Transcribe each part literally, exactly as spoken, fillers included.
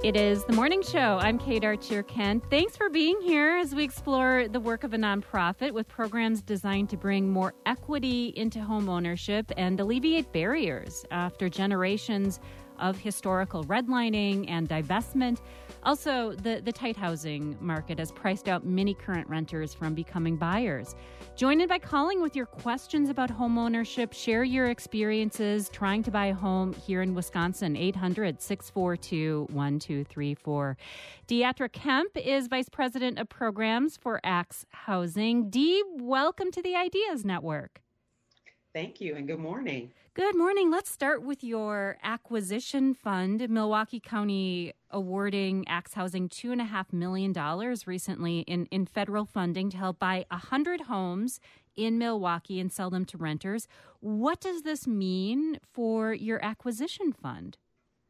It is The Morning Show. I'm Kate Archer-Kent. Thanks for being here as we explore the work of a nonprofit with programs designed to bring more equity into home ownership and alleviate barriers after generations of historical redlining and divestment. Also, the, the tight housing market has priced out many current renters from becoming buyers. Join in by calling with your questions about home ownership. Share your experiences trying to buy a home here in Wisconsin. eight hundred, six four two, one two three four. Deatra Kemp is Vice President of Programs for Axe Housing. Dee, welcome to the Ideas Network. Thank you, and good morning. Good morning. Let's start with your acquisition fund. Milwaukee County awarding Axe Housing two point five million dollars recently in, in federal funding to help buy one hundred homes in Milwaukee and sell them to renters. What does this mean for your acquisition fund?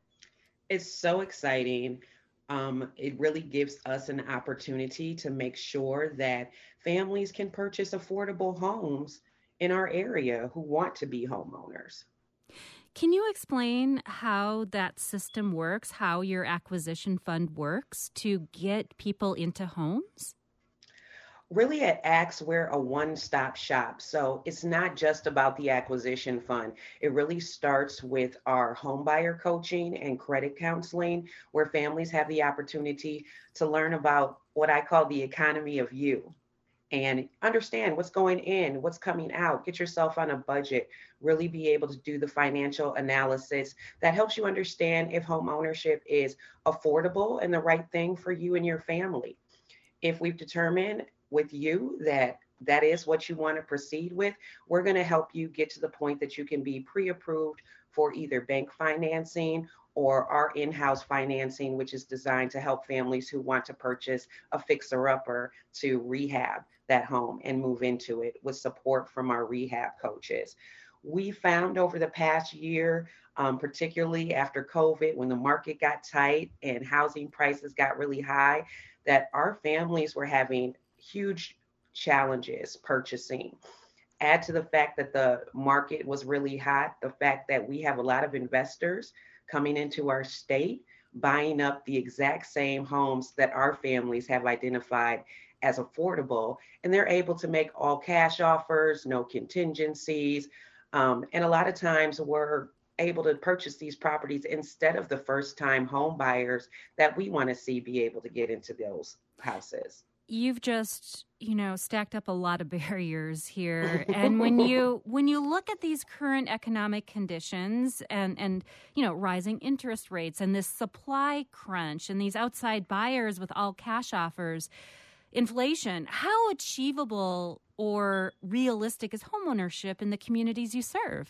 It's so exciting. Um, it really gives us an opportunity to make sure that families can purchase affordable homes in our area who want to be homeowners. Can you explain how that system works, how your acquisition fund works to get people into homes? Really, at Axe, we're a one-stop shop. So it's not just about the acquisition fund. It really starts with our home buyer coaching and credit counseling, where families have the opportunity to learn about what I call the economy of you. And understand what's going in, what's coming out, get yourself on a budget, really be able to do the financial analysis that helps you understand if home ownership is affordable and the right thing for you and your family. If we've determined with you that that is what you want to proceed with, we're going to help you get to the point that you can be pre-approved for either bank financing or our in-house financing, which is designed to help families who want to purchase a fixer-upper to rehab that home and move into it with support from our rehab coaches. We found over the past year, um, particularly after COVID, when the market got tight and housing prices got really high, that our families were having huge challenges purchasing. Add to the fact that the market was really hot, the fact that we have a lot of investors coming into our state, buying up the exact same homes that our families have identified as affordable, and they're able to make all cash offers, no contingencies. Um, and a lot of times we're able to purchase these properties instead of the first time home buyers that we want to see be able to get into those houses. You've just, you know, stacked up a lot of barriers here. And when you when you look at these current economic conditions and, and, you know, rising interest rates and this supply crunch and these outside buyers with all cash offers, inflation, how achievable or realistic is homeownership in the communities you serve?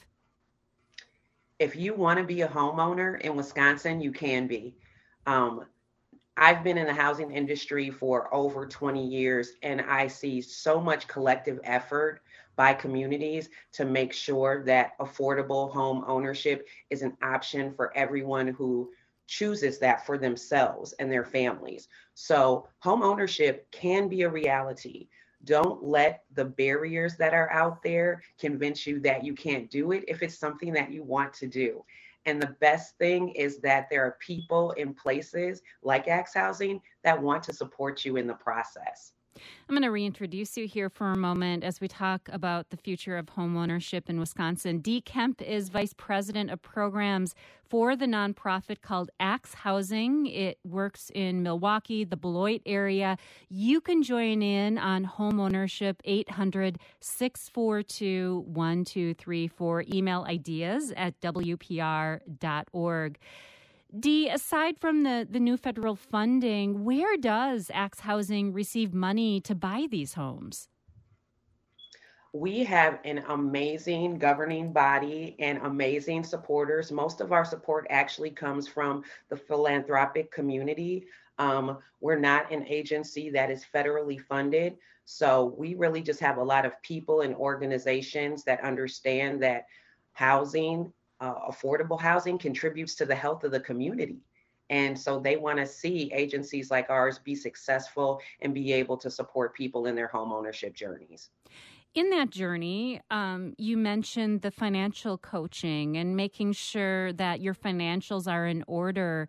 If you want to be a homeowner in Wisconsin, you can be. Um, I've been in the housing industry for over twenty years, and I see so much collective effort by communities to make sure that affordable home ownership is an option for everyone who chooses that for themselves and their families. So home ownership can be a reality. Don't let the barriers that are out there convince you that you can't do it if it's something that you want to do. And the best thing is that there are people in places like Axe Housing that want to support you in the process. I'm going to reintroduce you here for a moment as we talk about the future of homeownership in Wisconsin. Dee Kemp is Vice President of Programs for the nonprofit called Axe Housing. It works in Milwaukee, the Beloit area. You can join in on homeownership, eight hundred, six four two, one two three four. Email ideas at w p r dot org. Dee, aside from the, the new federal funding, where does Axe Housing receive money to buy these homes? We have an amazing governing body and amazing supporters. Most of our support actually comes from the philanthropic community. Um, we're not an agency that is federally funded. So we really just have a lot of people and organizations that understand that housing Uh, affordable housing contributes to the health of the community. And so they want to see agencies like ours be successful and be able to support people in their home ownership journeys. In that journey, um, you mentioned the financial coaching and making sure that your financials are in order.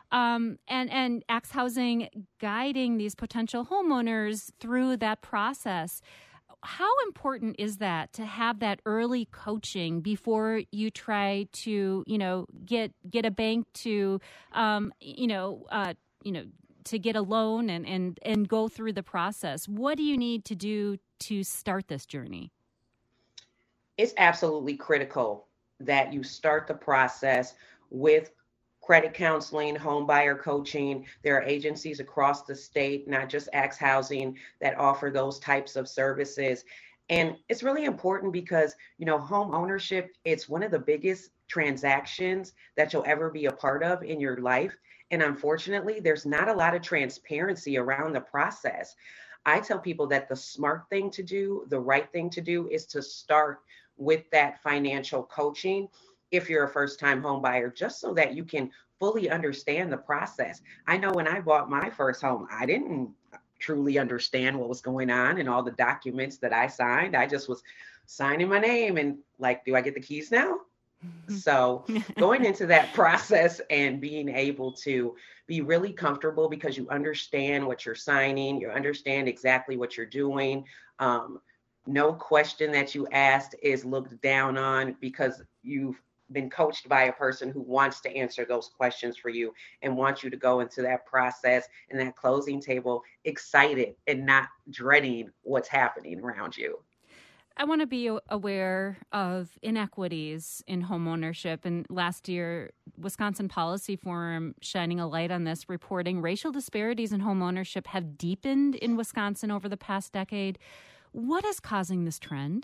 um, and, and Axe Housing guiding these potential homeowners through that process. How important is that to have that early coaching before you try to, you know, get get a bank to, um, you know, uh, you know, to get a loan and, and, and go through the process? What do you need to do to start this journey? It's absolutely critical that you start the process with credit counseling, home buyer coaching. There are agencies across the state, not just Axe Housing, that offer those types of services. And it's really important because, you know, home ownership, it's one of the biggest transactions that you'll ever be a part of in your life. And unfortunately, there's not a lot of transparency around the process. I tell people that the smart thing to do, the right thing to do, is to start with that financial coaching if you're a first-time home buyer, just so that you can fully understand the process. I know when I bought my first home, I didn't truly understand what was going on and all the documents that I signed. I just was signing my name and like, do I get the keys now? So going into that process and being able to be really comfortable because you understand what you're signing, you understand exactly what you're doing. Um, no question that you asked is looked down on because you've been coached by a person who wants to answer those questions for you and wants you to go into that process and that closing table excited and not dreading what's happening around you. I want to be aware of inequities in homeownership. And last year, Wisconsin Policy Forum shining a light on this, reporting racial disparities in homeownership have deepened in Wisconsin over the past decade. What is causing this trend?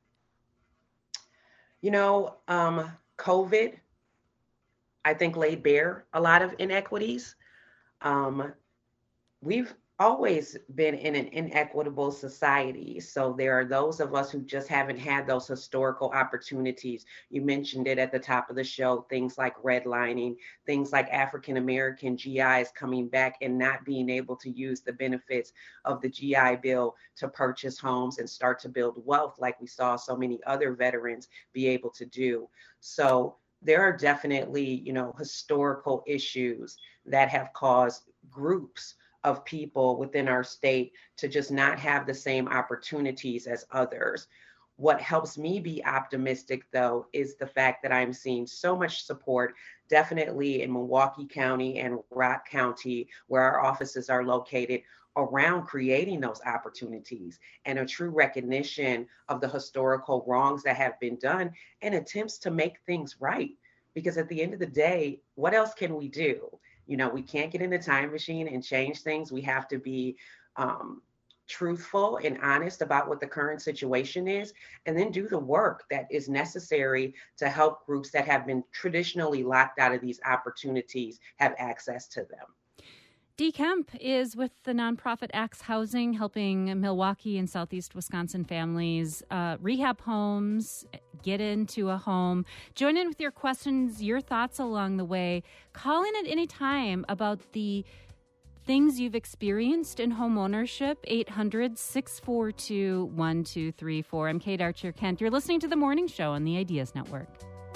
You know, um, COVID, I think, laid bare a lot of inequities. Um, we've always been in an inequitable society. So there are those of us who just haven't had those historical opportunities. You mentioned it at the top of the show, things like redlining, things like African-American G Is coming back and not being able to use the benefits of the G I Bill to purchase homes and start to build wealth like we saw so many other veterans be able to do. So there are definitely, you know, historical issues that have caused groups of people within our state to just not have the same opportunities as others. What helps me be optimistic, though, is the fact that I'm seeing so much support, definitely in Milwaukee County and Rock County, where our offices are located, around creating those opportunities and a true recognition of the historical wrongs that have been done and attempts to make things right. Because at the end of the day, what else can we do? You know, we can't get in a time machine and change things. We have to be um, truthful and honest about what the current situation is, and then do the work that is necessary to help groups that have been traditionally locked out of these opportunities have access to them. Dee Kemp is with the nonprofit Axe Housing, helping Milwaukee and Southeast Wisconsin families uh, rehab homes, get into a home. Join in with your questions, your thoughts along the way. Call in at any time about the things you've experienced in home ownership. eight hundred, six four two, one two three four. I'm Kate Archer-Kent. You're listening to The Morning Show on the Ideas Network.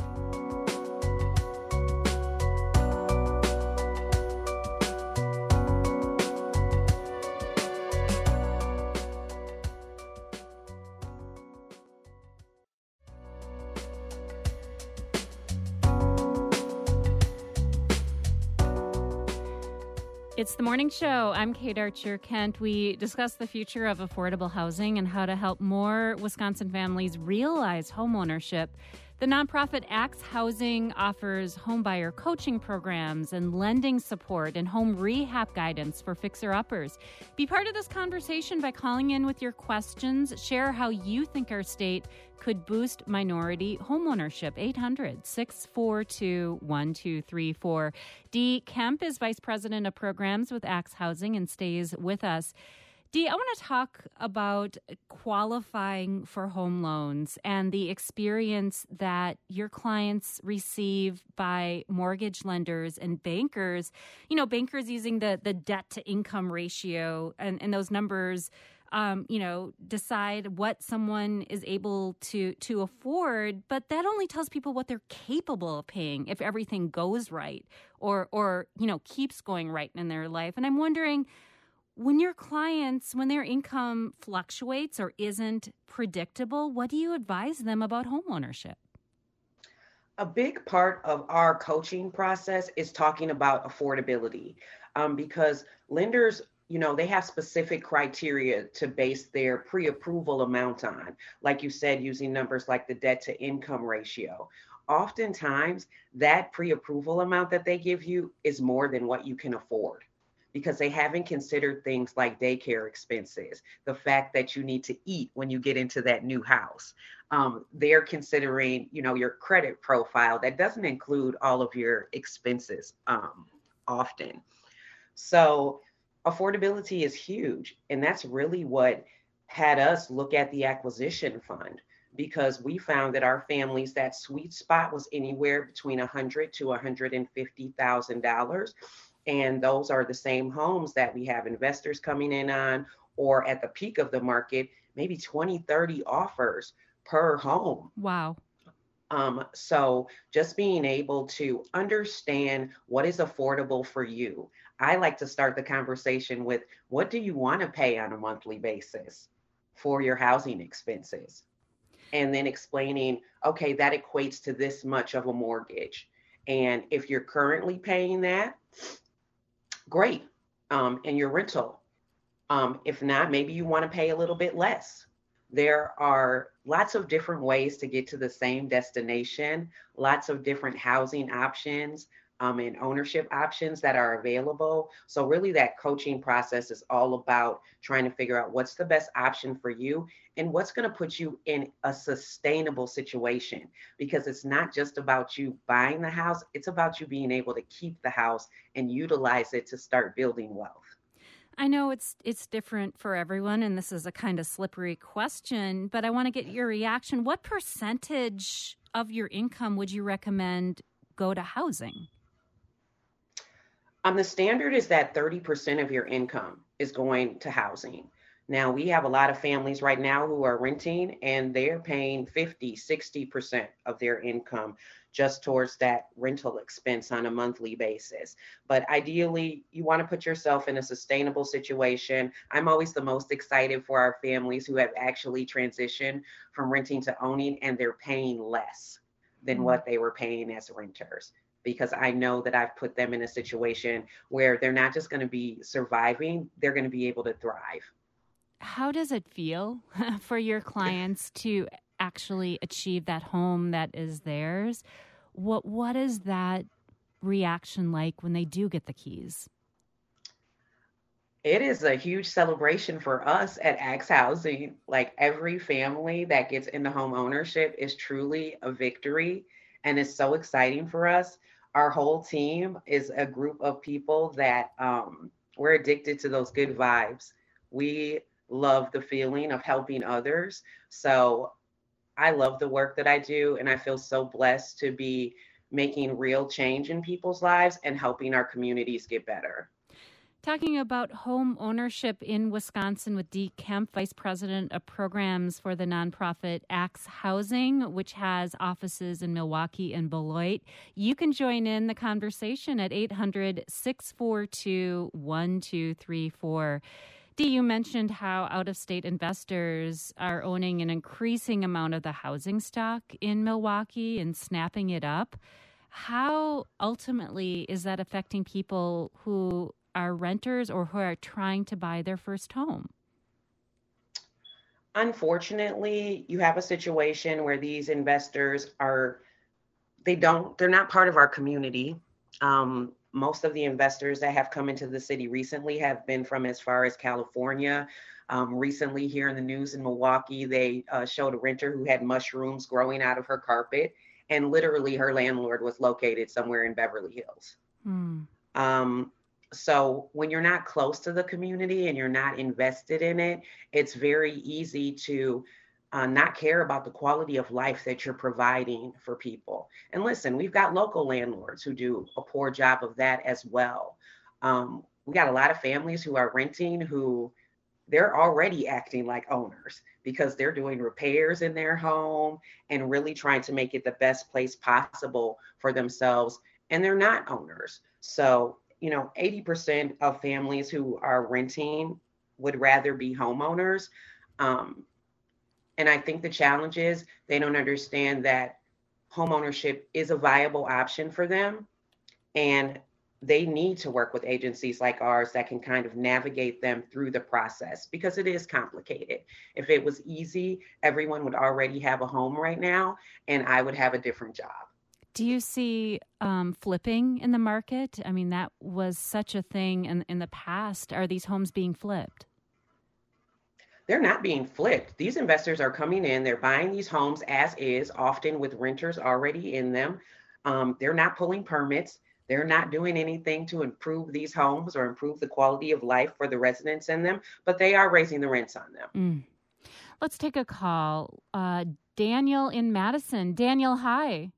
It's The Morning Show. I'm Kate Archer-Kent. We discuss the future of affordable housing and how to help more Wisconsin families realize homeownership. The nonprofit Axe Housing offers homebuyer coaching programs and lending support and home rehab guidance for fixer-uppers. Be part of this conversation by calling in with your questions. Share how you think our state could boost minority homeownership. eight hundred, six four two, one two three four. Dee Kemp is Vice President of Programs with Axe Housing and stays with us. Dee, I want to talk about qualifying for home loans and the experience that your clients receive by mortgage lenders and bankers. You know, bankers using the, the debt to income ratio and, and those numbers um, you know, decide what someone is able to to afford, but that only tells people what they're capable of paying if everything goes right or or you know keeps going right in their life. And I'm wondering, when your clients, when their income fluctuates or isn't predictable, what do you advise them about homeownership? A big part of our coaching process is talking about affordability, um, because lenders, you know, they have specific criteria to base their pre-approval amount on. Like you said, using numbers like the debt to income ratio. Oftentimes, that pre-approval amount that they give you is more than what you can afford because they haven't considered things like daycare expenses, the fact that you need to eat when you get into that new house. Um, they're considering, you know, your credit profile that doesn't include all of your expenses um, often. So affordability is huge. And that's really what had us look at the acquisition fund because we found that our families, that sweet spot was anywhere between one hundred to one hundred fifty thousand dollars. And those are the same homes that we have investors coming in on, or at the peak of the market, maybe twenty, thirty offers per home. Wow. Um, so just being able to understand what is affordable for you. I like to start the conversation with what do you want to pay on a monthly basis for your housing expenses? And then explaining, okay, that equates to this much of a mortgage. And if you're currently paying that, great. Um, and your rental. Um, if not, maybe you want to pay a little bit less. There are lots of different ways to get to the same destination, lots of different housing options um, and ownership options that are available. So really that coaching process is all about trying to figure out what's the best option for you and what's going to put you in a sustainable situation, because it's not just about you buying the house, it's about you being able to keep the house and utilize it to start building wealth. I know it's it's different for everyone, and this is a kind of slippery question, but I want to get your reaction. What percentage of your income would you recommend go to housing? Um, the standard is that thirty percent of your income is going to housing. Now, we have a lot of families right now who are renting and they're paying fifty, sixty percent of their income just towards that rental expense on a monthly basis. But ideally, you want to put yourself in a sustainable situation. I'm always the most excited for our families who have actually transitioned from renting to owning and they're paying less than what they were paying as renters, because I know that I've put them in a situation where they're not just going to be surviving, they're going to be able to thrive. How does it feel for your clients to actually achieve that home that is theirs? What what is that reaction like when they do get the keys? It is a huge celebration for us at Axe Housing. Like every family that gets into home ownership is truly a victory, and it's so exciting for us. Our whole team is a group of people that um, we're addicted to those good vibes. We love the feeling of helping others. So I love the work that I do, and I feel so blessed to be making real change in people's lives and helping our communities get better. Talking about home ownership in Wisconsin with Dee Kemp, Vice President of Programs for the nonprofit Axe Housing, which has offices in Milwaukee and Beloit. You can join in the conversation at eight hundred, six four two, one two three four. Dee, you mentioned how out-of-state investors are owning an increasing amount of the housing stock in Milwaukee and snapping it up. How ultimately is that affecting people who are renters or who are trying to buy their first home? Unfortunately, you have a situation where these investors are, they don't, they're not part of our community. Um, most of the investors that have come into the city recently have been from as far as California. Um, recently here in the news in Milwaukee, they uh, showed a renter who had mushrooms growing out of her carpet, and literally her landlord was located somewhere in Beverly Hills. Hmm. Um, So when you're not close to the community and you're not invested in it, it's very easy to uh, not care about the quality of life that you're providing for people. And listen, we've got local landlords who do a poor job of that as well. Um, we got a lot of families who are renting who they're already acting like owners because they're doing repairs in their home and really trying to make it the best place possible for themselves. And they're not owners. So, you know, eighty percent of families who are renting would rather be homeowners. Um, and I think the challenge is they don't understand that homeownership is a viable option for them. And they need to work with agencies like ours that can kind of navigate them through the process because it is complicated. If it was easy, everyone would already have a home right now, and I would have a different job. Do you see um, flipping in the market? I mean, that was such a thing in, in the past. Are these homes being flipped? They're not being flipped. These investors are coming in, they're buying these homes as is, often with renters already in them. Um, they're not pulling permits. They're not doing anything to improve these homes or improve the quality of life for the residents in them, but they are raising the rents on them. Mm. Let's take a call. Uh, Daniel in Madison. Daniel, hi.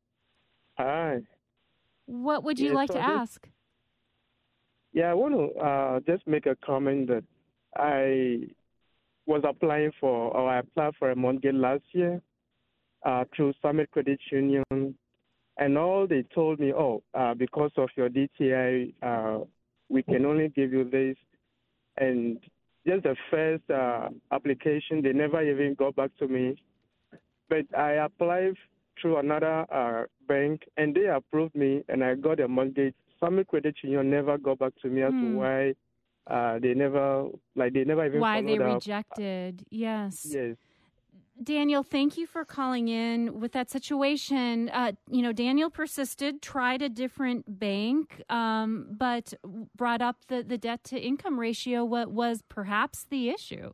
Hi. What would you Yes, like so to I just- ask? Yeah, I want to uh, just make a comment that I was applying for, or I applied for a mortgage last year uh, through Summit Credit Union. And all they told me, oh, uh, because of your D T I, uh, we can only give you this. And just the first uh, application, they never even got back to me. But I applied through another uh, bank, and they approved me, and I got a mortgage. Summit Credit Union never got back to me as Hmm. to why uh, they never, like they never even Why they followed up. rejected. Yes. Yes. Daniel, thank you for calling in with that situation. Uh, you know, Daniel persisted, tried a different bank, um, but brought up the, the debt to income ratio, what was perhaps the issue.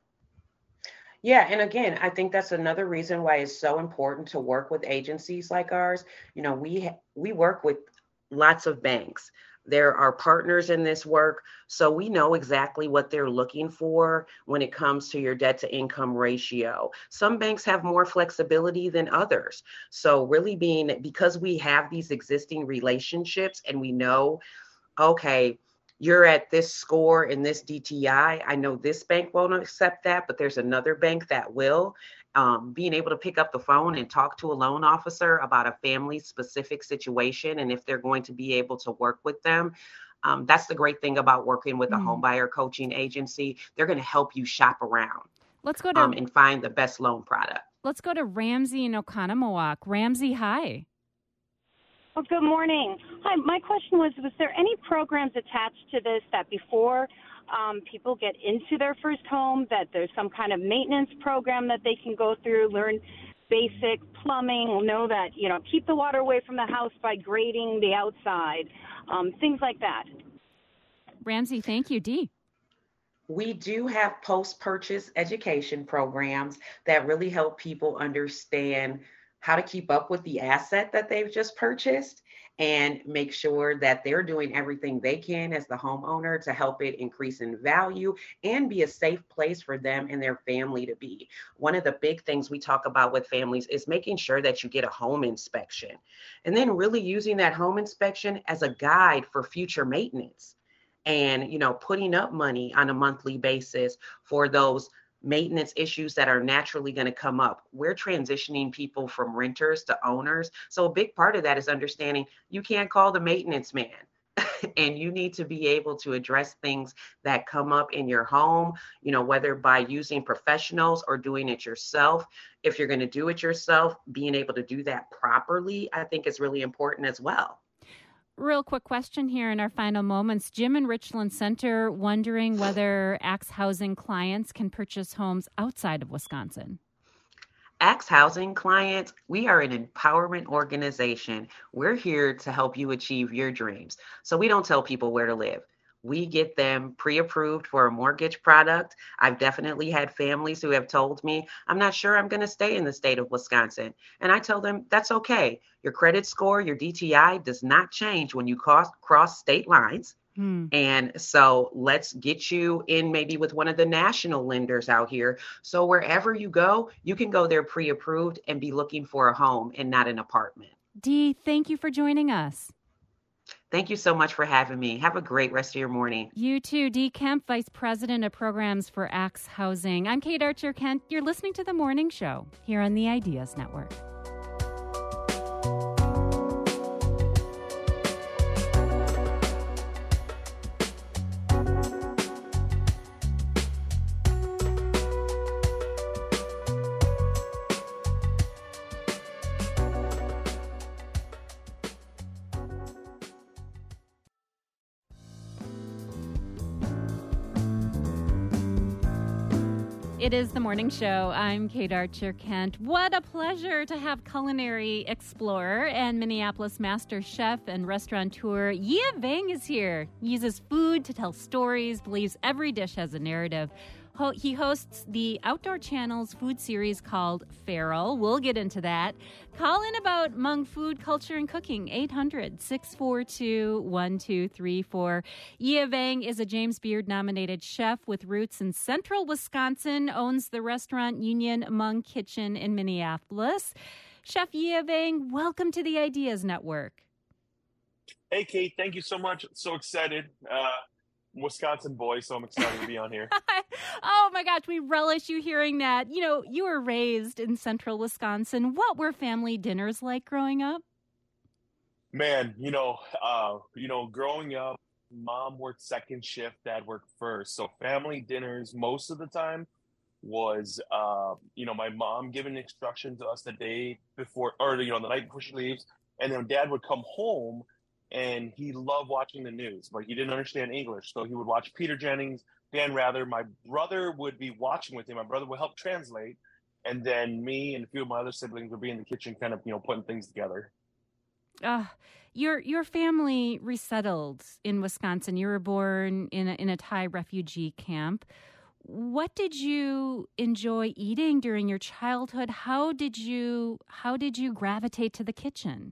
Yeah, and again, I think that's another reason why it's so important to work with agencies like ours. You know, we ha- we work with lots of banks. There are partners in this work, so we know exactly what they're looking for when it comes to your debt to income ratio. Some banks have more flexibility than others. So really being, because we have these existing relationships and we know, okay, you're at this score in this D T I. I know this bank won't accept that, but there's another bank that will. Um, being able to pick up the phone and talk to a loan officer about a family specific situation and if they're going to be able to work with them. Um, that's the great thing about working with a Mm. home buyer coaching agency. They're going to help you shop around Let's go to um, and find the best loan product. let's go to Ramsey in Oconomowoc. Ramsey, hi. Oh, good morning. Hi, my question was, was there any programs attached to this that before um, people get into their first home, that there's some kind of maintenance program that they can go through, learn basic plumbing, know that, you know, keep the water away from the house by grading the outside, um, things like that? Ramsey, thank you. Dee. We do have post-purchase education programs that really help people understand how to keep up with the asset that they've just purchased and make sure that they're doing everything they can as the homeowner to help it increase in value and be a safe place for them and their family to be. One of the big things we talk about with families is making sure that you get a home inspection and then really using that home inspection as a guide for future maintenance. And, you know, putting up money on a monthly basis for those maintenance issues that are naturally going to come up. We're transitioning people from renters to owners. So a big part of that is understanding you can't call the maintenance man. And you need to be able to address things that come up in your home, you know, whether by using professionals or doing it yourself. If you're going to do it yourself, being able to do that properly, I think is really important as well. Real quick question here in our final moments. Jim in Richland Center wondering whether Axe Housing clients can purchase homes outside of Wisconsin. Axe Housing clients, we are an empowerment organization. We're here to help you achieve your dreams. So we don't tell people where to live. We get them pre-approved for a mortgage product. I've definitely had families who have told me, I'm not sure I'm going to stay in the state of Wisconsin. And I tell them, that's okay. Your credit score, your D T I does not change when you cross, cross state lines. Hmm. And so let's get you in maybe with one of the national lenders out here. So wherever you go, you can go there pre-approved and be looking for a home and not an apartment. Dee, thank you for joining us. Thank you so much for having me. Have a great rest of your morning. You too, Dee Kemp, Vice President of Programs for Axe Housing. I'm Kate Archer Kent. You're listening to The Morning Show here on the Ideas Network. It is The Morning Show. I'm Kate Archer Kent. What a pleasure to have culinary explorer and Minneapolis master chef and restaurateur Yia Vang is here. He uses food to tell stories, believes every dish has a narrative. Ho- he hosts the Outdoor Channel's food series called Feral. We'll get into that. Call in about Hmong food, culture, and cooking. eight hundred, six four two, one two three four. Yia Vang is a James Beard-nominated chef with roots in central Wisconsin, owns the restaurant Union Hmong Kitchen in Minneapolis. Chef Yia Vang, welcome to the Ideas Network. Hey, Kate, thank you so much. So excited. Uh, Wisconsin boy, so I'm excited to be on here. Oh my gosh, we relish you hearing that. You know, you were raised in central Wisconsin. What were family dinners like growing up? Man, you know, uh, you know, growing up, mom worked second shift, dad worked first. So family dinners most of the time was, uh, you know, my mom giving instructions to us the day before, or, you know, the night before she leaves. And then dad would come home and he loved watching the news, but he didn't understand English. So he would watch Peter Jennings, Dan Rather. My brother would be watching with him. My brother would help translate. And then me and a few of my other siblings would be in the kitchen kind of, you know, putting things together. Uh, your your family resettled in Wisconsin. You were born in a, in a Thai refugee camp. What did you enjoy eating during your childhood? How did you how did you gravitate to the kitchen?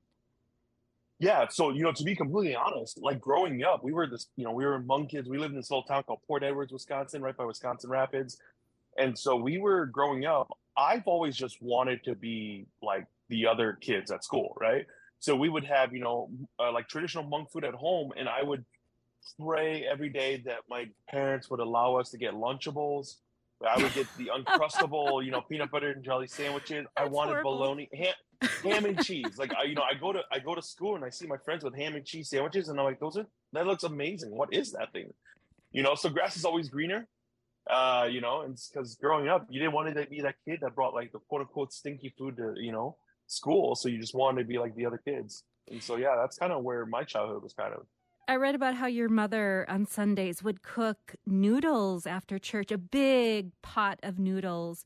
Yeah, so, you know, to be completely honest, like growing up, we were this, you know, we were Hmong kids. We lived in this little town called Port Edwards, Wisconsin, right by Wisconsin Rapids. And so we were growing up. I've always just wanted to be like the other kids at school, right? So we would have, you know, uh, like traditional Hmong food at home, and I would pray every day that my parents would allow us to get Lunchables. I would get the Uncrustable, you know, peanut butter and jelly sandwiches. That's I wanted horrible. bologna, ham, ham and cheese. Like I, you know, I go to I go to school and I see my friends with ham and cheese sandwiches, and I'm like, those are that looks amazing. What is that thing? You know, so grass is always greener. Uh, you know, and because growing up, you didn't want to be that kid that brought like the quote unquote stinky food to, you know, school. So you just wanted to be like the other kids. And so yeah, that's kind of where my childhood was kind of. I read about how your mother on Sundays would cook noodles after church, a big pot of noodles.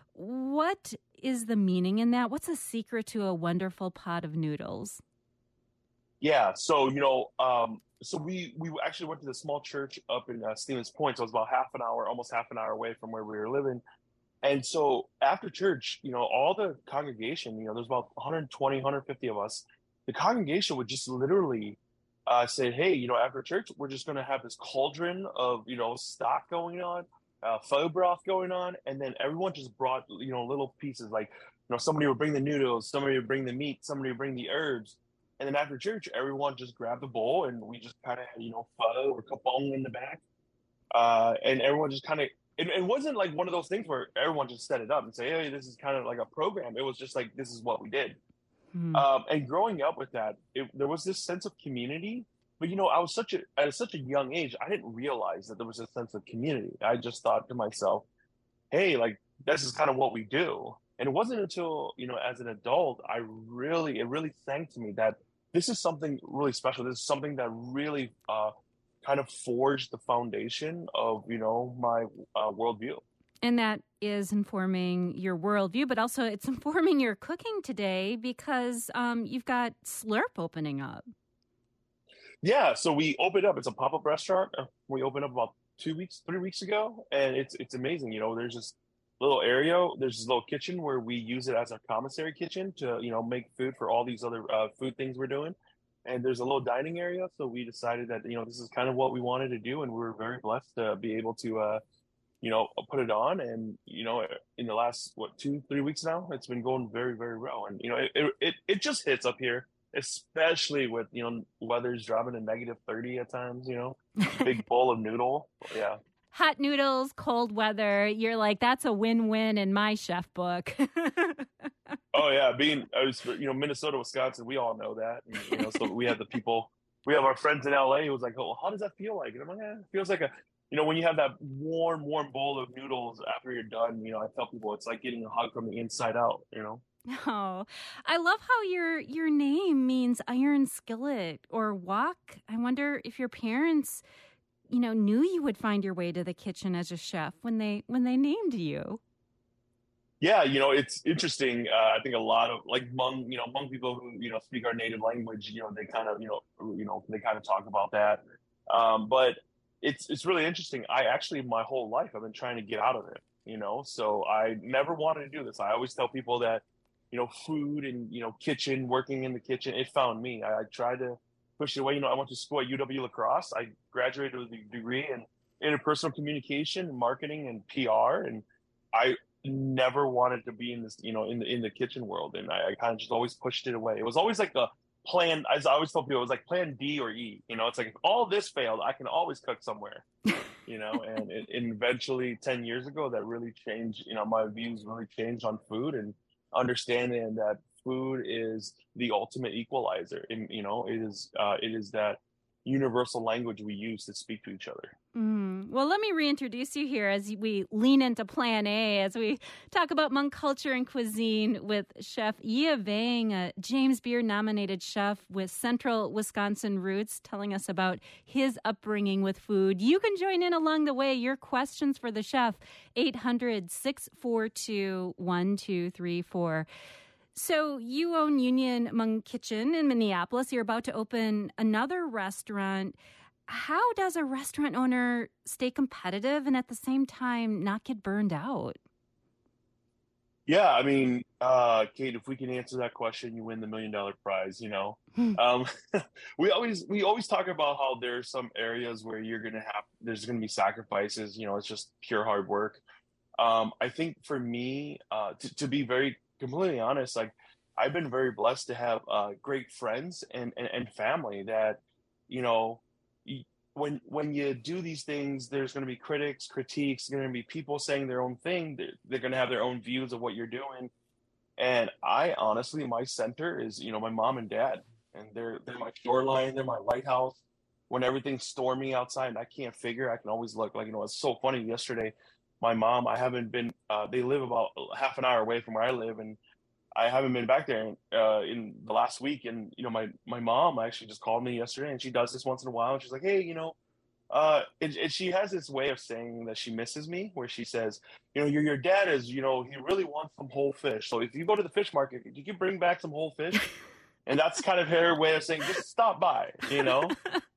What is the meaning in that? What's the secret to a wonderful pot of noodles? Yeah, so, you know, um, so we, we actually went to the small church up in uh, Stevens Point. So it was about half an hour, almost half an hour away from where we were living. And so after church, you know, all the congregation, you know, there's about one hundred twenty, one hundred fifty of us. The congregation would just literally uh, say, hey, you know, after church, we're just going to have this cauldron of, you know, stock going on, uh, pho broth going on. And then everyone just brought, you know, little pieces like, you know, somebody would bring the noodles, somebody would bring the meat, somebody would bring the herbs. And then after church, everyone just grabbed a bowl and we just kind of had, you know, pho or kapong in the back. Uh, and everyone just kind of, it, it wasn't like one of those things where everyone just set it up and say, hey, this is kind of like a program. It was just like, this is what we did. Hmm. Um, and growing up with that, it, there was this sense of community. But, you know, I was such a, at such a young age, I didn't realize that there was a sense of community. I just thought to myself, hey, like, this is kind of what we do. And it wasn't until, you know, as an adult, I really, it really sank to me that this is something really special. This is something that really uh, kind of forged the foundation of, you know, my uh, worldview. And that is informing your worldview, but also it's informing your cooking today because um, you've got Slurp opening up. Yeah, so we opened up. It's a pop-up restaurant. We opened up about two weeks, three weeks ago, and it's it's amazing. You know, there's this little area, there's this little kitchen where we use it as our commissary kitchen to, you know, make food for all these other uh, food things we're doing. And there's a little dining area, so we decided that, you know, this is kind of what we wanted to do, and we were very blessed to be able to, uh, you know, put it on. And, you know, in the last, what, two, three weeks now, it's been going very, very well. And, you know, it it, it just hits up here. especially with, you know, weather's dropping to negative thirty at times, you know, big bowl of noodle. Yeah. Hot noodles, cold weather. You're like, that's a win-win in my chef book. Oh yeah. Being, I was, you know, Minnesota, Wisconsin, we all know that. And, you know, so we have the people, we have our friends in L A who was like, oh, how does that feel like? And I'm like, eh, it feels like a, you know, when you have that warm, warm bowl of noodles after you're done, you know, I tell people it's like getting a hug from the inside out, you know? Oh, I love how your your name means iron skillet or wok. I wonder if your parents, you know, knew you would find your way to the kitchen as a chef when they when they named you. Yeah, you know, it's interesting. Uh, I think a lot of like Hmong, you know, Hmong people who, you know, speak our native language, you know, they kind of, you know, you know, they kind of talk about that. Um, but it's it's really interesting. I actually, my whole life, I've been trying to get out of it, you know, so I never wanted to do this. I always tell people that, you know, food and, you know, kitchen, working in the kitchen, it found me. I, I tried to push it away. You know, I went to school at U W La Crosse. I graduated with a degree in interpersonal communication, marketing, and P R. And I never wanted to be in this, you know, in the in the kitchen world. And I, I kind of just always pushed it away. It was always like a plan. As I always tell people, it was like plan D or E. You know, it's like if all this failed, I can always cook somewhere. You know, and, it, and eventually, ten years ago, that really changed. You know, my views really changed on food and understanding that food is the ultimate equalizer. And, you know, it is uh, it is that universal language we use to speak to each other. Mm. Well, let me reintroduce you here as we lean into Plan A, as we talk about Hmong culture and cuisine with Chef Yi Vang, a James Beard-nominated chef with Central Wisconsin roots, telling us about his upbringing with food. You can join in along the way. Your questions for the chef, eight hundred, six four two, one two three four. So you own Union Hmong Kitchen in Minneapolis. You're about to open another restaurant. How does a restaurant owner stay competitive and at the same time not get burned out? Yeah, I mean, uh, Kate, if we can answer that question, you win the million dollar prize, you know. um, we always we always talk about how there's some areas where you're gonna have there's gonna be sacrifices, you know, it's just pure hard work. Um, I think for me, uh, to, to be very completely honest, like I've been very blessed to have uh, great friends and, and, and family that, you know, when when you do these things, there's going to be critics, critiques, going to be people saying their own thing. They're, they're going to have their own views of what you're doing. And I honestly, my center is, you know, my mom and dad, and they're they're my shoreline, they're my lighthouse. When everything's stormy outside and I can't figure, I can always look. Like, you know, it's so funny. Yesterday, my mom, I haven't been, uh, they live about half an hour away from where I live, and I haven't been back there uh, in the last week. And, you know, my, my mom actually just called me yesterday, and she does this once in a while. And she's like, hey, you know, uh, and, and she has this way of saying that she misses me, where she says, you know, your, your dad is, you know, he really wants some whole fish. So if you go to the fish market, you can bring back some whole fish. And that's kind of her way of saying, just stop by, you know?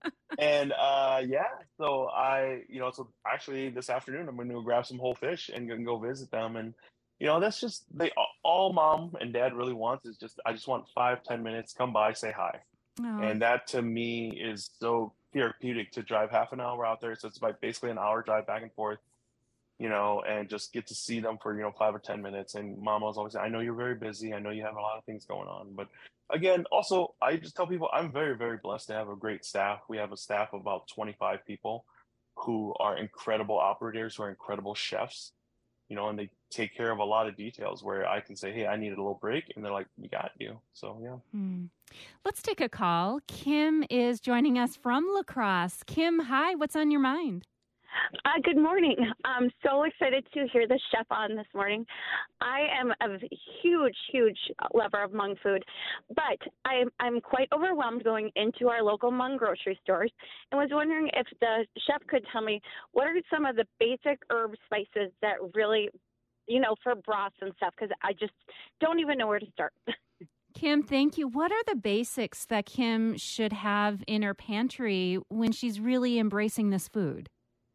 And uh, yeah, so I, you know, so actually this afternoon, I'm going to go grab some whole fish and go visit them. And, you know, that's just, they all mom and dad really wants is just, I just want five, ten minutes, come by, say hi. Oh. And that to me is so therapeutic to drive half an hour out there. So it's like basically an hour drive back and forth, you know, and just get to see them for, you know, five or ten minutes. And mom was always, I know you're very busy. I know you have a lot of things going on, but again, also, I just tell people I'm very, very blessed to have a great staff. We have a staff of about twenty-five people who are incredible operators, who are incredible chefs, you know, and they take care of a lot of details where I can say, hey, I need a little break. And they're like, we got you. So, yeah. Hmm. Let's take a call. Kim is joining us from La Crosse. Kim, hi. What's on your mind? Uh, good morning. I'm so excited to hear the chef on this morning. I am a huge, huge lover of Hmong food, but I'm, I'm quite overwhelmed going into our local Hmong grocery stores and was wondering if the chef could tell me what are some of the basic herb spices that really, you know, for broths and stuff, because I just don't even know where to start. Kim, thank you. What are the basics that Kim should have in her pantry when she's really embracing this food?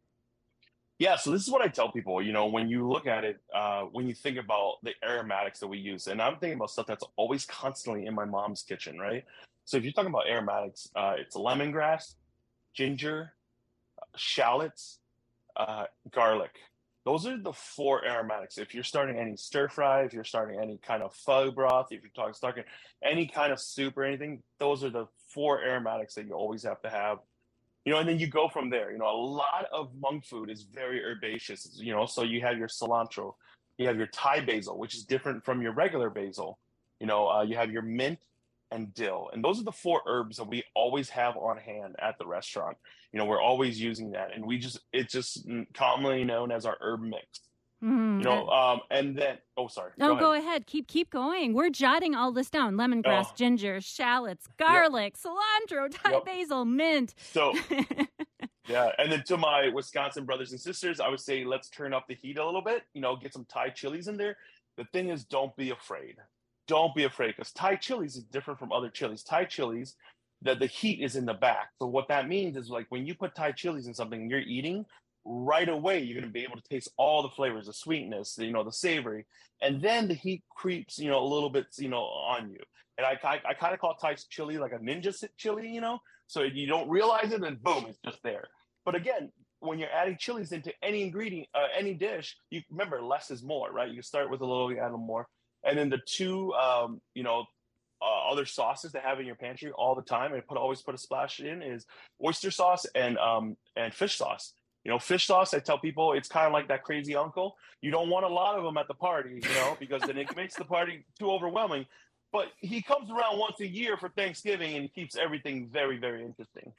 Yeah, so this is what I tell people, you know, when you look at it, uh, when you think about the aromatics that we use, and I'm thinking about stuff that's always constantly in my mom's kitchen, right? So if you're talking about aromatics, uh, it's lemongrass, ginger, shallots, uh, garlic. Those are the four aromatics. If you're starting any stir fry, if you're starting any kind of pho broth, if you're talking, starting any kind of soup or anything, those are the four aromatics that you always have to have. You know, and then you go from there. You know, a lot of Hmong food is very herbaceous, you know, so you have your cilantro, you have your Thai basil, which is different from your regular basil. You know, uh, you have your mint and dill. And those are the four herbs that we always have on hand at the restaurant. You know, we're always using that. And we just, it's just commonly known as our herb mix. Mm, you know, um, and then, oh, sorry. No, go, go ahead. ahead. Keep keep going. We're jotting all this down. Lemongrass, oh. ginger, shallots, garlic, yep. cilantro, Thai yep. basil, mint. So, yeah. And then to my Wisconsin brothers and sisters, I would say, let's turn up the heat a little bit, you know, get some Thai chilies in there. The thing is, don't be afraid. Don't be afraid, because Thai chilies is different from other chilies. Thai chilies, the, the heat is in the back. So what that means is, like, when you put Thai chilies in something you're eating, right away you're going to be able to taste all the flavors, the sweetness, you know, the savory, and then the heat creeps, you know, a little bit, you know, on you. And I, I, I kind of call Thai chili like a ninja chili, you know, so you don't realize it and boom, it's just there. But again, when you're adding chilies into any ingredient, uh, any dish, you remember less is more, right? You start with a little, you add a little more. And then the two, um, you know, uh, other sauces that have in your pantry all the time, and put always put a splash in, is oyster sauce and um, and fish sauce. You know, fish sauce, I tell people, it's kind of like that crazy uncle. You don't want a lot of them at the party, you know, because then it makes the party too overwhelming. But he comes around once a year for Thanksgiving and keeps everything very, very interesting.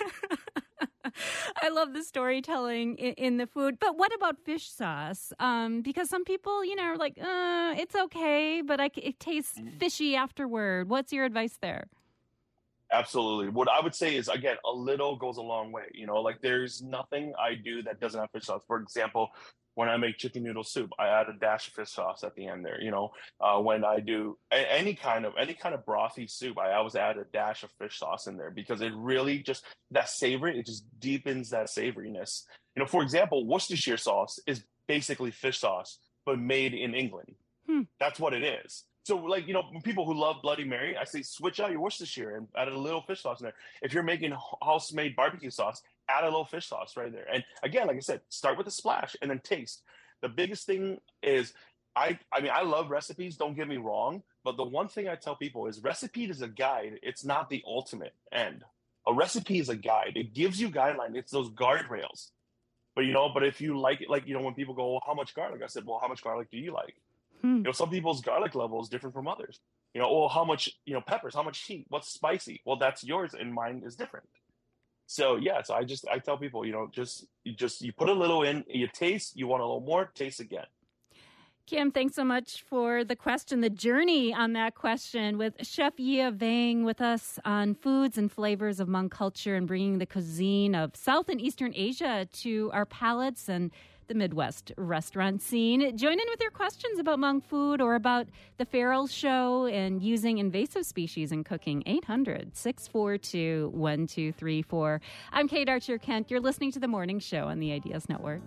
I love the storytelling in, in the food. But what about fish sauce? Um, because some people, you know, are like, uh, it's okay, but I, it tastes fishy afterward. What's your advice there? Absolutely. What I would say is, again, a little goes a long way. You know, like, there's nothing I do that doesn't have fish sauce. For example, when I make chicken noodle soup, I add a dash of fish sauce at the end there. You know, uh, when I do a- any kind of any kind of brothy soup, I always add a dash of fish sauce in there, because it really just, that savory, it just deepens that savoriness. You know, for example, Worcestershire sauce is basically fish sauce, but made in England. Hmm. That's what it is. So, like, you know, people who love Bloody Mary, I say switch out your Worcestershire and add a little fish sauce in there. If you're making house-made barbecue sauce, add a little fish sauce right there. And again, like I said, start with a splash and then taste. The biggest thing is, I, I mean, I love recipes, don't get me wrong, but the one thing I tell people is, recipe is a guide. It's not the ultimate end. A recipe is a guide. It gives you guidelines. It's those guardrails. But, you know, but if you like it, like, you know, when people go, well, how much garlic? I said, well, how much garlic do you like? Hmm. You know, some people's garlic level is different from others. You know, well, how much, you know, peppers, how much heat, what's spicy? Well, that's yours and mine is different. So, yeah, so I just, I tell people, you know, just, you just, you put a little in, you taste, you want a little more, taste again. Kim, thanks so much for the question, the journey on that question, with Chef Yia Vang with us on foods and flavors of Hmong culture and bringing the cuisine of South and Eastern Asia to our palates and the Midwest restaurant scene. Join in with your questions about Hmong food or about the Farrell Show and using invasive species in cooking. eight hundred, six four two, one two three four. I'm Kate Archer-Kent. You're listening to The Morning Show on the Ideas Network.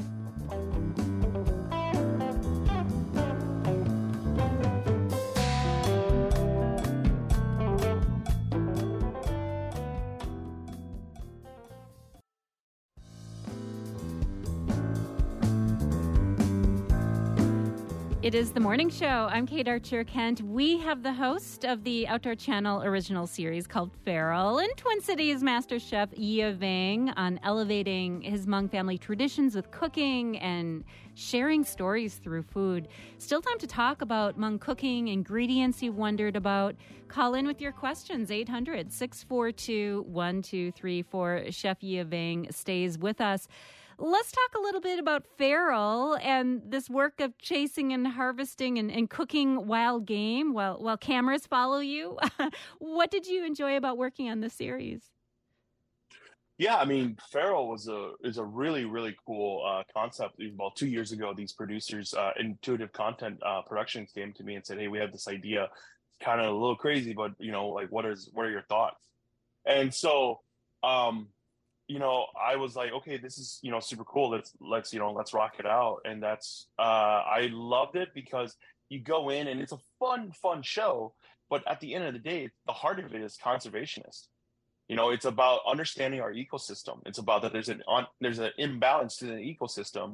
It is The Morning Show. I'm Kate Archer-Kent. We have the host of the Outdoor Channel original series called Farrell and Twin Cities Master Chef Yia Vang on elevating his Hmong family traditions with cooking and sharing stories through food. Still time to talk about Hmong cooking, ingredients you wondered about. Call in with your questions, eight hundred, six four two, one two three four. Chef Yia Vang stays with us. Let's talk a little bit about Farrell and this work of chasing and harvesting and, and cooking wild game while while cameras follow you. What did you enjoy about working on this series? Yeah, I mean, Farrell was a is a really, really cool uh, concept. About two years ago, these producers, uh, Intuitive Content uh, Productions, came to me and said, "Hey, we have this idea, kind of a little crazy, but you know, like, what is what are your thoughts?" And so, um, you know, I was like, okay, this is, you know, super cool. Let's, let's, you know, let's rock it out. And that's, uh, I loved it because you go in and it's a fun, fun show. But at the end of the day, the heart of it is conservationist. You know, it's about understanding our ecosystem. It's about that there's an, on, there's an imbalance to the ecosystem.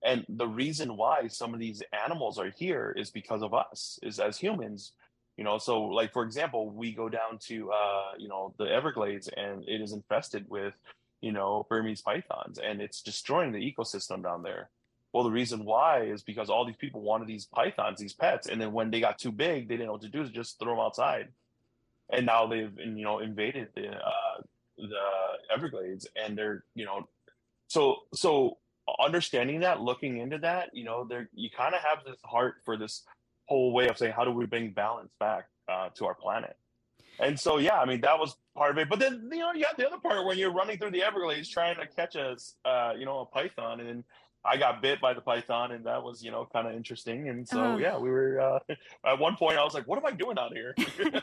And the reason why some of these animals are here is because of us, is as humans. You know, so like, for example, we go down to, uh, you know, the Everglades and it is infested with, you know, Burmese pythons, and it's destroying the ecosystem down there. Well, the reason why is because all these people wanted these pythons, these pets. And then when they got too big, they didn't know what to do, just throw them outside. And now they've, you know, invaded the, uh, the Everglades, and they're, you know, so, so understanding that, looking into that, you know, there, you kind of have this heart for this whole way of saying, how do we bring balance back uh, to our planet? And so, yeah, I mean, that was part of it. But then, you know, you got the other part when you're running through the Everglades trying to catch a, uh, you know, a python. And then I got bit by the python, and that was, you know, kind of interesting. And so, uh, yeah, we were, uh, at one point I was like, what am I doing out here?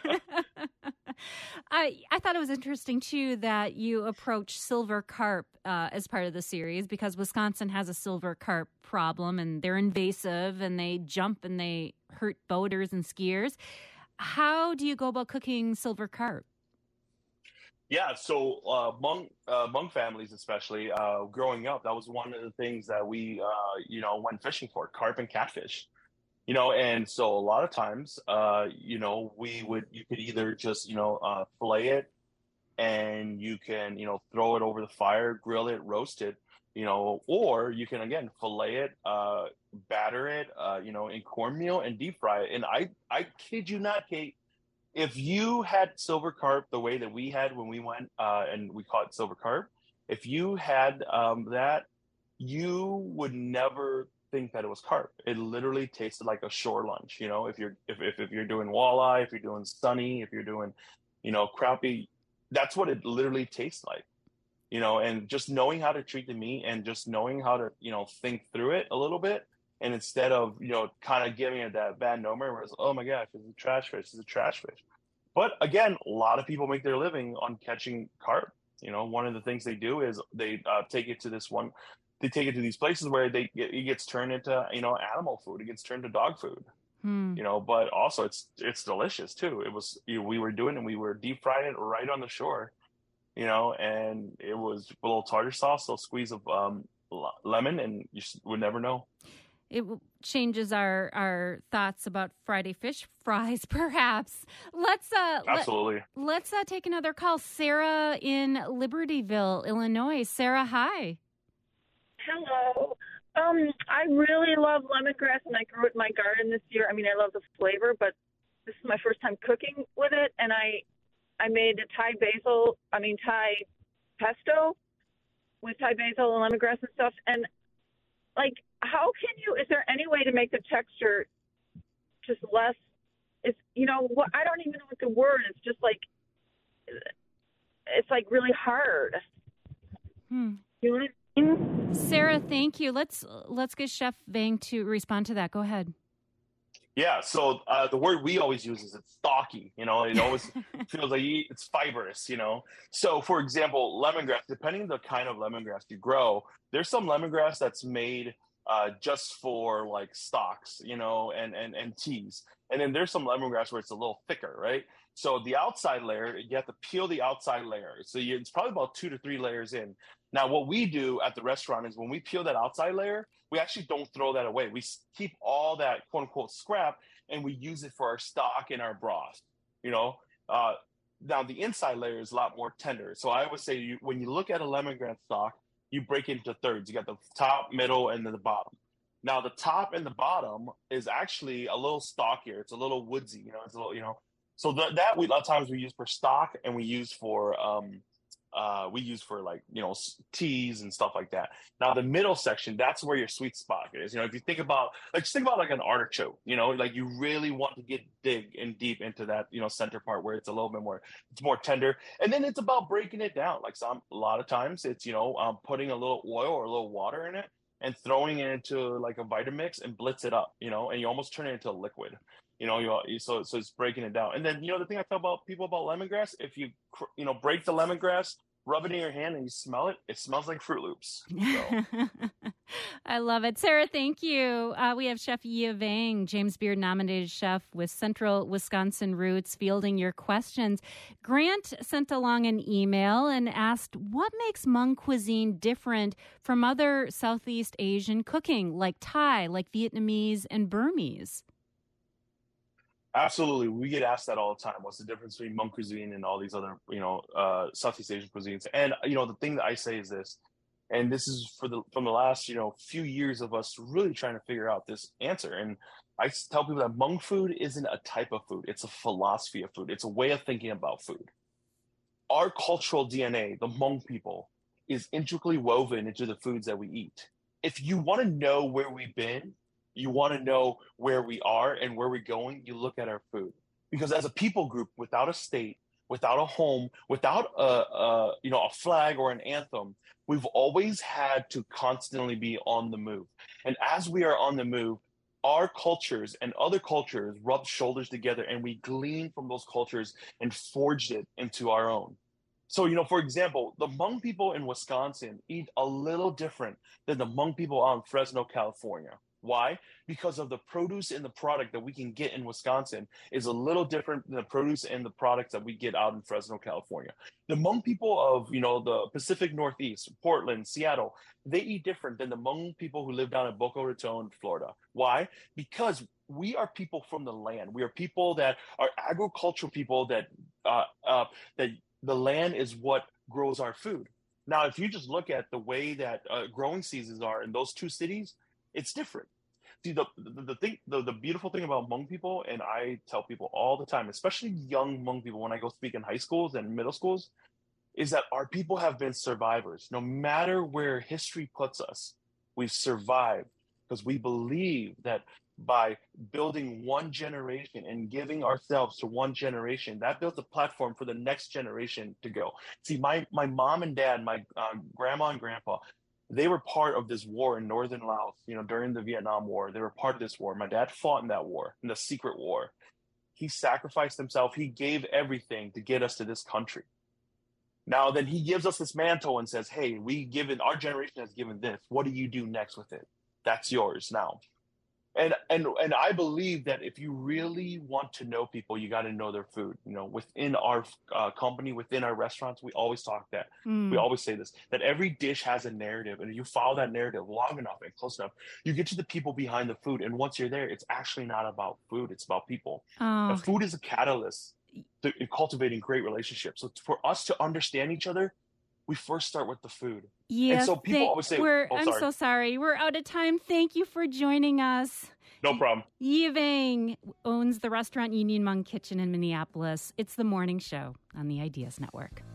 I I thought it was interesting, too, that you approach silver carp uh, as part of the series, because Wisconsin has a silver carp problem, and they're invasive, and they jump and they hurt boaters and skiers. How do you go about cooking silver carp? Yeah, so uh, Hmong, uh, Hmong families, especially, uh, growing up, that was one of the things that we, uh, you know, went fishing for, carp and catfish. You know, and so a lot of times, uh, you know, we would, you could either just, you know, uh, fillet it, and you can, you know, throw it over the fire, grill it, roast it, you know, or you can, again, fillet it, uh, batter it, uh, you know, in cornmeal and deep fry it. And I, I kid you not, Kate, if you had silver carp the way that we had when we went, uh, and we caught silver carp, if you had um, that, you would never think that it was carp. It literally tasted like a shore lunch. You know, if you're if, if if you're doing walleye, if you're doing sunny, if you're doing, you know, crappie, that's what it literally tastes like. You know, and just knowing how to treat the meat, and just knowing how to, you know, think through it a little bit, and instead of, you know, kind of giving it that bad number where it's, oh my gosh, it's a trash fish, it's a trash fish. But again, a lot of people make their living on catching carp. You know, one of the things they do is they uh, take it to this one. They take it to these places where they it gets turned into, you know, animal food. It gets turned to dog food, hmm. you know, but also it's, it's delicious too. It was, you know, we were doing it, and we were deep frying it right on the shore, you know, and it was a little tartar sauce, a little squeeze of um, lemon, and you would never know. It changes our, our thoughts about Friday fish fries, perhaps. Let's uh, absolutely. Let, let's uh, take another call. Sarah in Libertyville, Illinois. Sarah, hi. Hello. Um, I really love lemongrass, and I grew it in my garden this year. I mean, I love the flavor, but this is my first time cooking with it, and I I made a Thai basil, I mean Thai pesto with Thai basil and lemongrass and stuff. And like, how can you? Is there any way to make the texture just less? It's you know what? I don't even know what the word. It's just like it's like really hard. Hmm. You know what I mean? Sarah, thank you. Let's let's get Chef Vang to respond to that. Go ahead. Yeah, so uh, the word we always use is it's stocky. You know, it always feels like it's fibrous. You know, so for example, lemongrass. Depending on the kind of lemongrass you grow, there's some lemongrass that's made uh, just for like stocks, you know, and and and teas, and then there's some lemongrass where it's a little thicker, right? So the outside layer, you have to peel the outside layer. So you, it's probably about two to three layers in. Now, what we do at the restaurant is when we peel that outside layer, we actually don't throw that away. We keep all that quote unquote scrap, and we use it for our stock and our broth, you know? Uh, now the inside layer is a lot more tender. So I would say you, when you look at a lemongrass stock, you break it into thirds. You got the top, middle, and then the bottom. Now the top and the bottom is actually a little stockier. It's a little woodsy, you know, it's a little, you know, so the, that we, a lot of times we use for stock, and we use for, um, Uh, we use for like, you know, teas and stuff like that. Now, the middle section, that's where your sweet spot is. You know, if you think about, like, just think about like an artichoke, you know, like you really want to get dig and deep into that, you know, center part where it's a little bit more, it's more tender. And then it's about breaking it down. Like some, a lot of times it's, you know, um, putting a little oil or a little water in it and throwing it into like a Vitamix and blitz it up, you know, and you almost turn it into a liquid. You know, you so so it's breaking it down. And then, you know, the thing I tell about people about lemongrass, if you, you know, break the lemongrass, rub it in your hand and you smell it, it smells like Fruit Loops. So. I love it. Sarah, thank you. Uh, we have Chef Yi Vang, James Beard nominated chef with Central Wisconsin roots, fielding your questions. Grant sent along an email and asked, what makes Hmong cuisine different from other Southeast Asian cooking, like Thai, like Vietnamese, and Burmese? Absolutely. We get asked that all the time. What's the difference between Hmong cuisine and all these other, you know, uh, Southeast Asian cuisines? And, you know, the thing that I say is this, and this is for the from the last, you know, few years of us really trying to figure out this answer. And I tell people that Hmong food isn't a type of food. It's a philosophy of food. It's a way of thinking about food. Our cultural D N A, the Hmong people, is intricately woven into the foods that we eat. If you want to know where we've been, you want to know where we are and where we're going, you look at our food. Because as a people group, without a state, without a home, without a, a you know a flag or an anthem, we've always had to constantly be on the move. And as we are on the move, our cultures and other cultures rub shoulders together, and we glean from those cultures and forged it into our own. So, you know, for example, the Hmong people in Wisconsin eat a little different than the Hmong people out in Fresno, California. Why? Because of the produce and the product that we can get in Wisconsin is a little different than the produce and the products that we get out in Fresno, California. The Hmong people of, you know, the Pacific Northeast, Portland, Seattle, they eat different than the Hmong people who live down in Boca Raton, Florida. Why? Because we are people from the land. We are people that are agricultural people that uh, uh, that the land is what grows our food. Now, if you just look at the way that uh, growing seasons are in those two cities, it's different. See, the the, the thing, the, the beautiful thing about Hmong people, and I tell people all the time, especially young Hmong people when I go speak in high schools and middle schools, is that our people have been survivors. No matter where history puts us, we've survived because we believe that by building one generation and giving ourselves to one generation, that builds a platform for the next generation to go. See, my my mom and dad, my uh, grandma and grandpa, they were part of this war in northern Laos, you know, during the Vietnam War. They were part of this war. My dad fought in that war, in the secret war. He sacrificed himself. He gave everything to get us to this country. Now, then he gives us this mantle and says, hey, we given, our generation has given this. What do you do next with it? That's yours now. And and and I believe that if you really want to know people, you got to know their food. You know, within our uh, company, within our restaurants, we always talk that. Mm. We always say this, that every dish has a narrative. And if you follow that narrative long enough and close enough, you get to the people behind the food. And once you're there, it's actually not about food. It's about people. Oh. Food is a catalyst to cultivating great relationships. So for us to understand each other, we first start with the food. Yes, and so people they, always say, we're, oh, I'm sorry. so sorry. We're out of time. Thank you for joining us. No problem. Yi Vang owns the restaurant Union Hmong Kitchen in Minneapolis. It's the morning show on the Ideas Network.